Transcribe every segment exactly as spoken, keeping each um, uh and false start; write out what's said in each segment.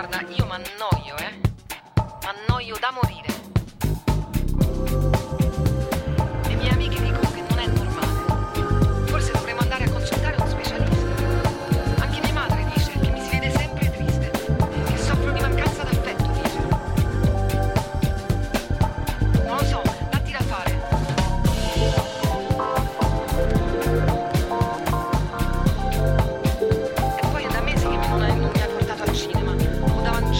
Guarda, io m'annoio, eh. M'annoio da morire. Le mie amiche dicono che non è normale. Forse dovremmo andare a consultare uno specialista. Anche mia madre dice che mi si vede sempre triste, che soffro di mancanza d'affetto, dice. Non lo so, datti da fare. E poi è da mesi che non, è, non mi ha portato al cinema. Non davanti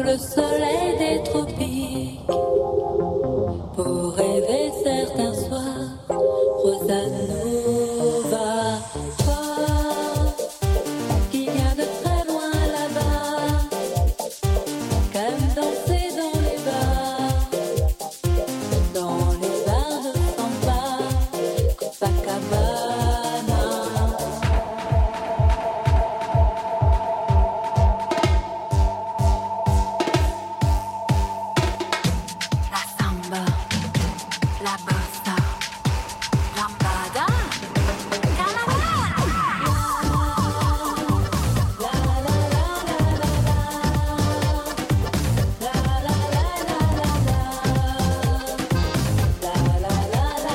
le soleil des tropiques pour rêver certains soirs. Rosa Nova, toi qui viens de très loin là-bas, comme danser dans les bars, dans les bars de samba, Copacabana. La samba, la bossa, lambada, carnaval. La la la la la la la la la la la la la la la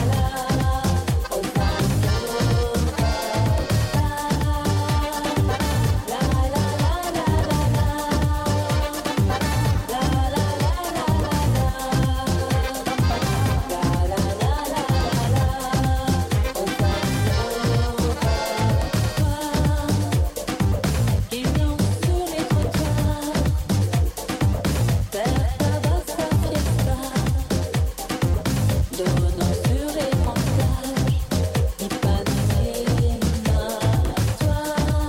qui danse sur les trottoirs, faire ta bossa fiesta, donnant sur les pantages, Ipanema. Toi,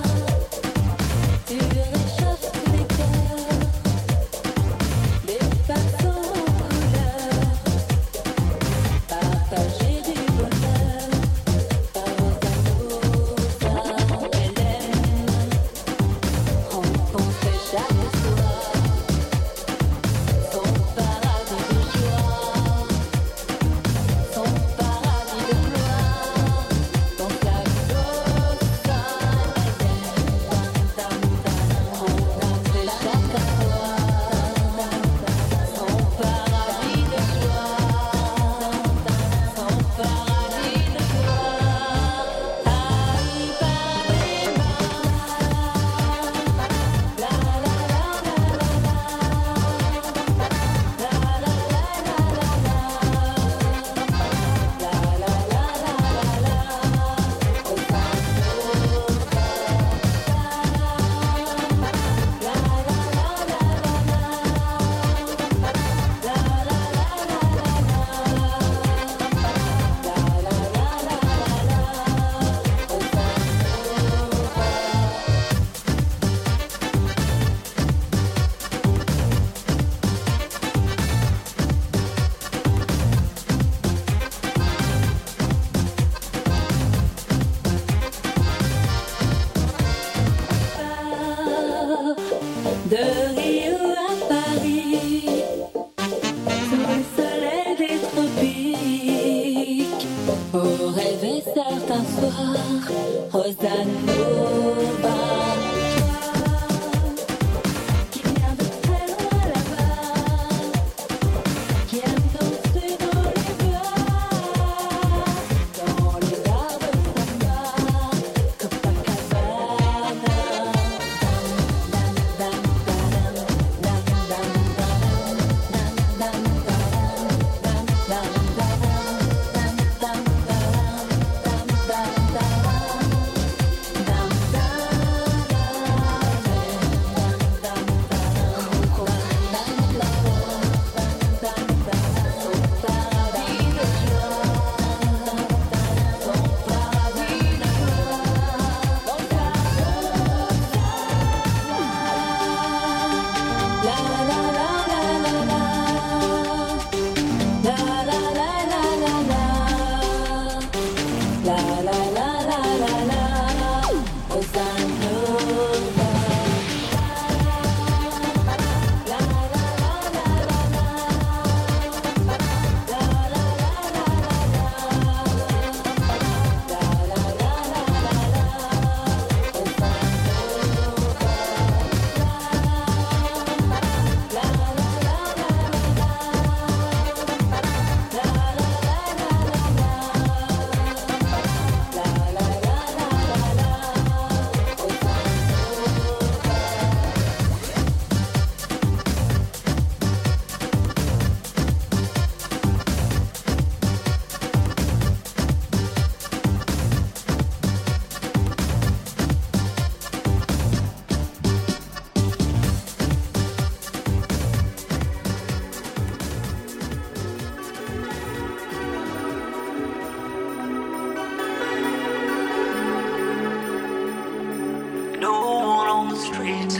tu réchauffes tous les cœurs, des passants en couleur, partager du bonheur, par Rosa Nova, elle aime rencontrer chaque soir son paradis de joie, son paradis de gloire, dans sa bossa, elle aime rencontrer chaque soir son paradis de joie, son paradis de gloire. La la la la de Rio à Paris, sous le soleil des tropiques, pour rêver certains soirs, Rosa Nova. Toi qui viens de très loin là-bas, qui aime danser dans les bars, dans les bars de samba, Copacabana. Da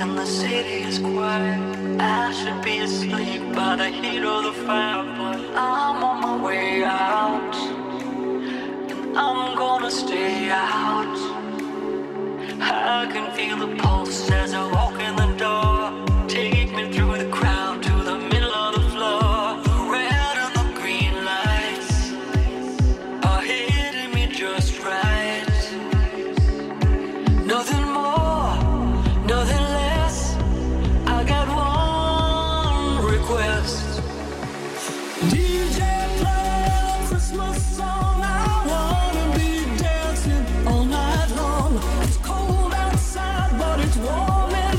and the city is quiet. I should be asleep by the heat of the fire, but I'm on my way out, and I'm gonna stay out. I can feel the pulse as I walk in the door. Take me through the crowd to the middle of the floor. The red and the green lights are hitting me just right. Nothing more, nothing less. I got one request. D J, play a Christmas song. I wanna be dancing all night long. It's cold outside, but it's warm in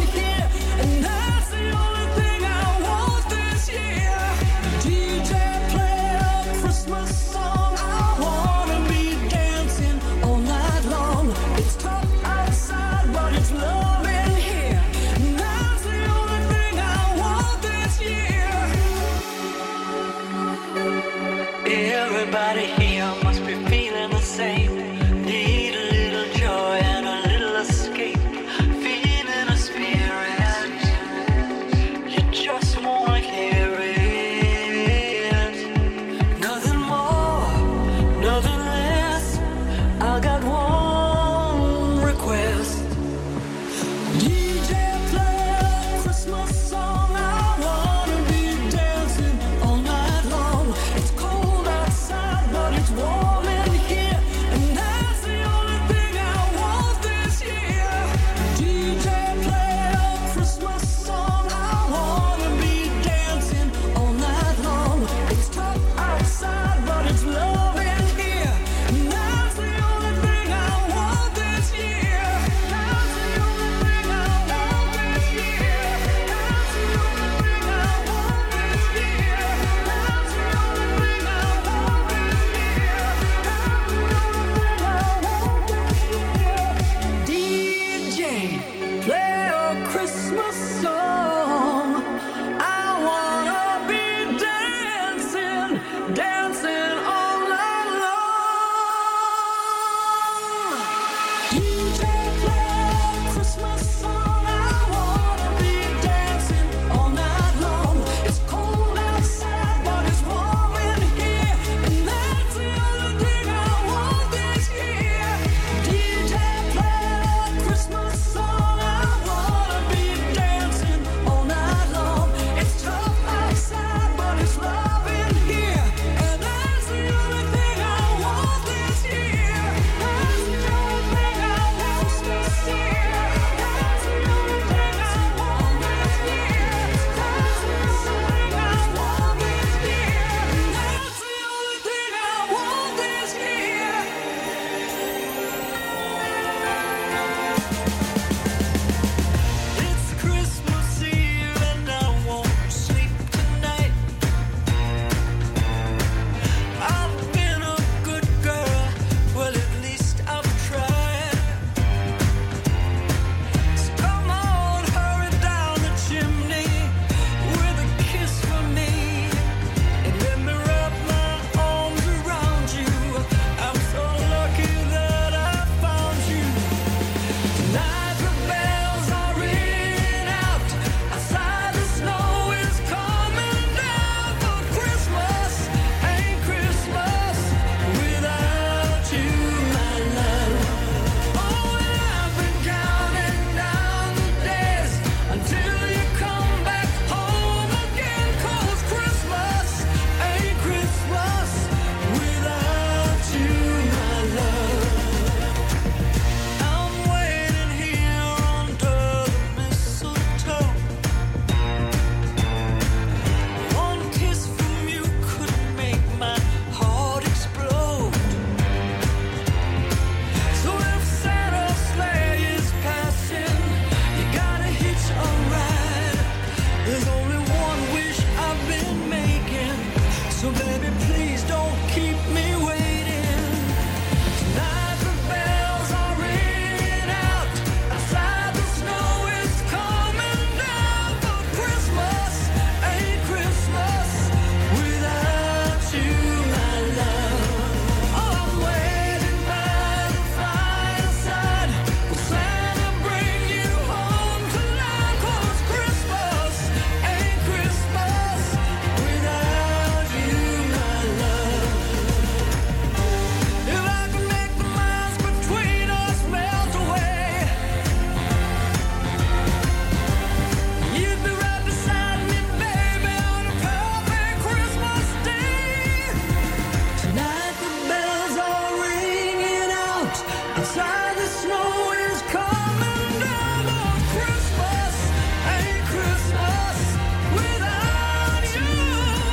snow is coming down on Christmas. Ain't Christmas without you.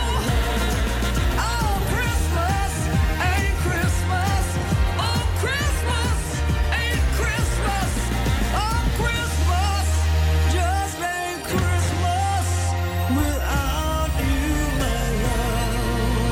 Oh, Christmas ain't Christmas. Oh, Christmas ain't Christmas. Oh, Christmas just ain't Christmas without you, my love.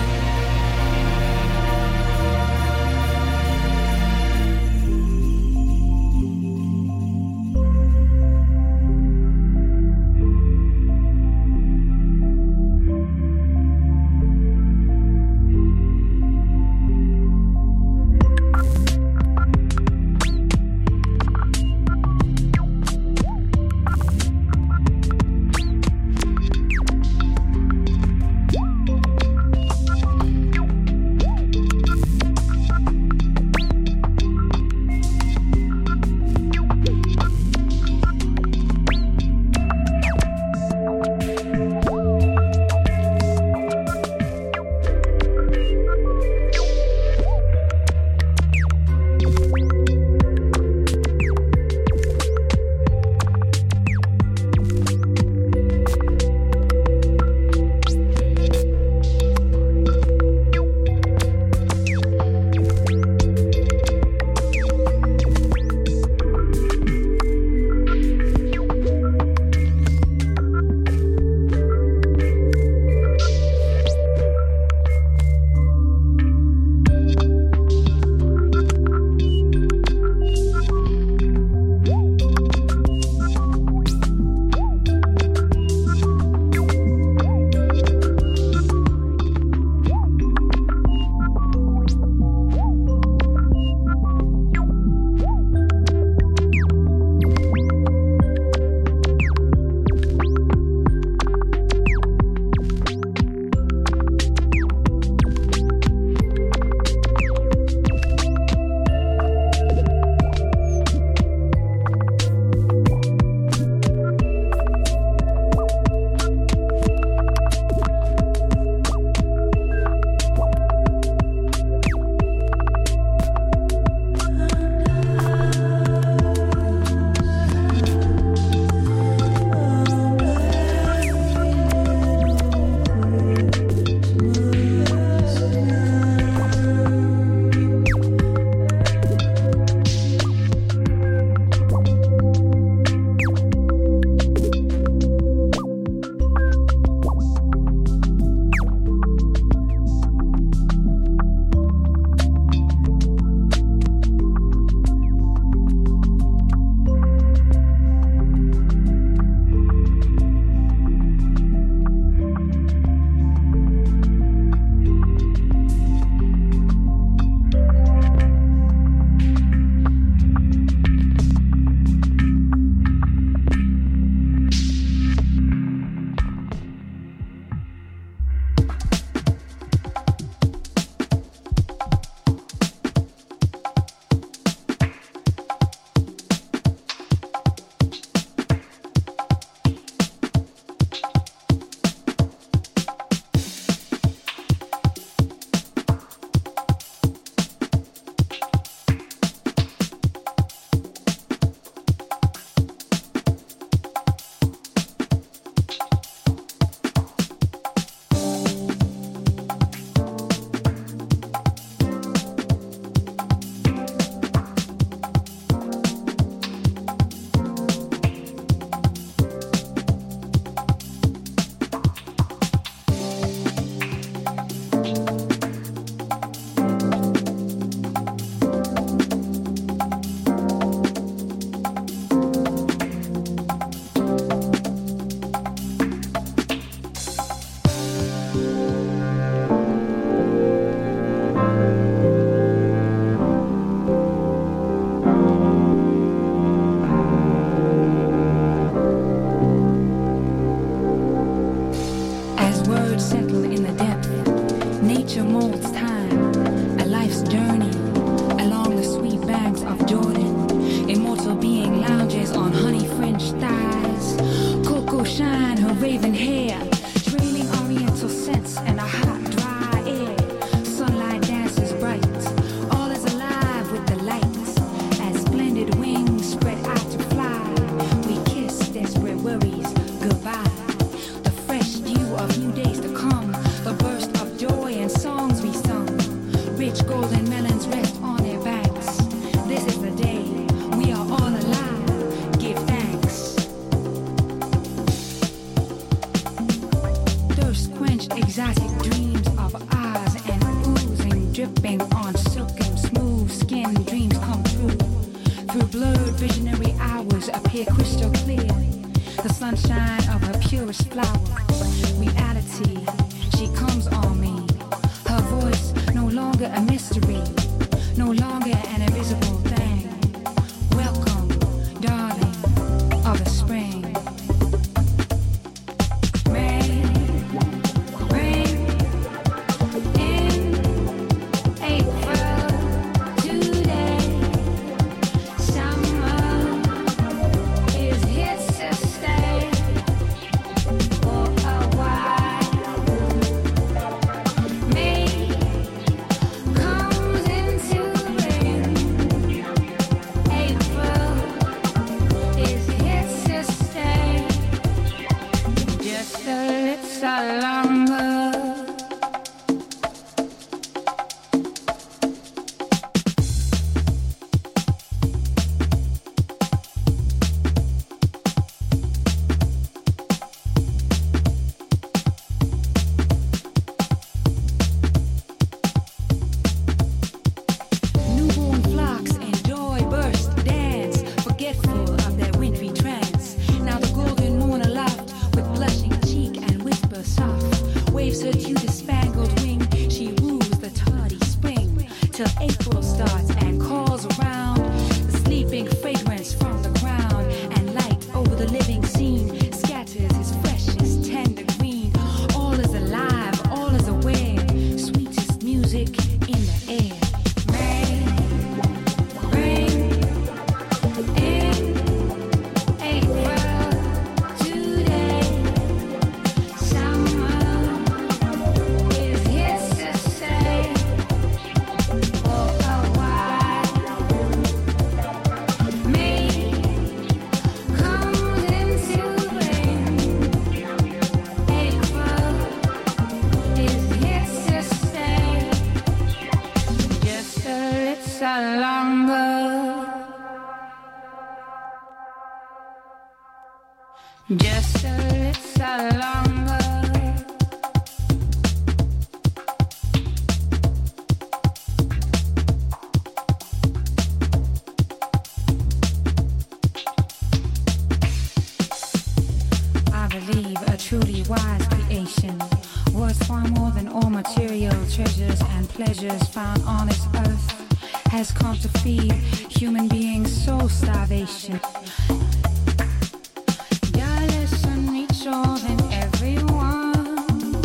visionary hours appear crystal clear. The sunshine of her purest flower. Reality, she comes on me. Her voice no longer a mystery, no longer an invisible thing. Welcome, darling of the spring. May bring in April today. Summer is here to stay for a while. May comes into rain. April is here to stay just a little longer. Newborn flocks enjoy burst dance, forgetful of their wintry trance. Now the golden moon aloft, with blushing cheek and whisper soft, waves her to the spangled wing. She woos the tardy spring till April starts and calls around. The sleeping fragrance from the ground and light over the living scene scatters his freshest tender green. All is alive, all is aware, sweetest music in the air. May bring in April today. Summer is here to stay for a while. May comes into rain. April is here to stay just a little longer. Just a little longer. I believe a truly wise creation was far more than all material treasures and pleasures found on this earth, has come to feed human beings' soul starvation. Your lesson reach all and everyone,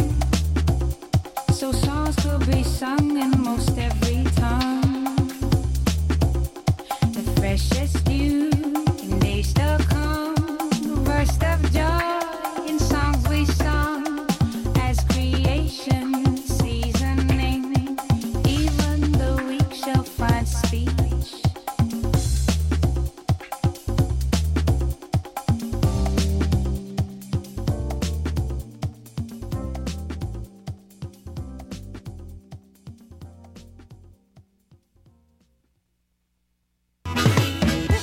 so songs could be sung in most every tongue. The freshest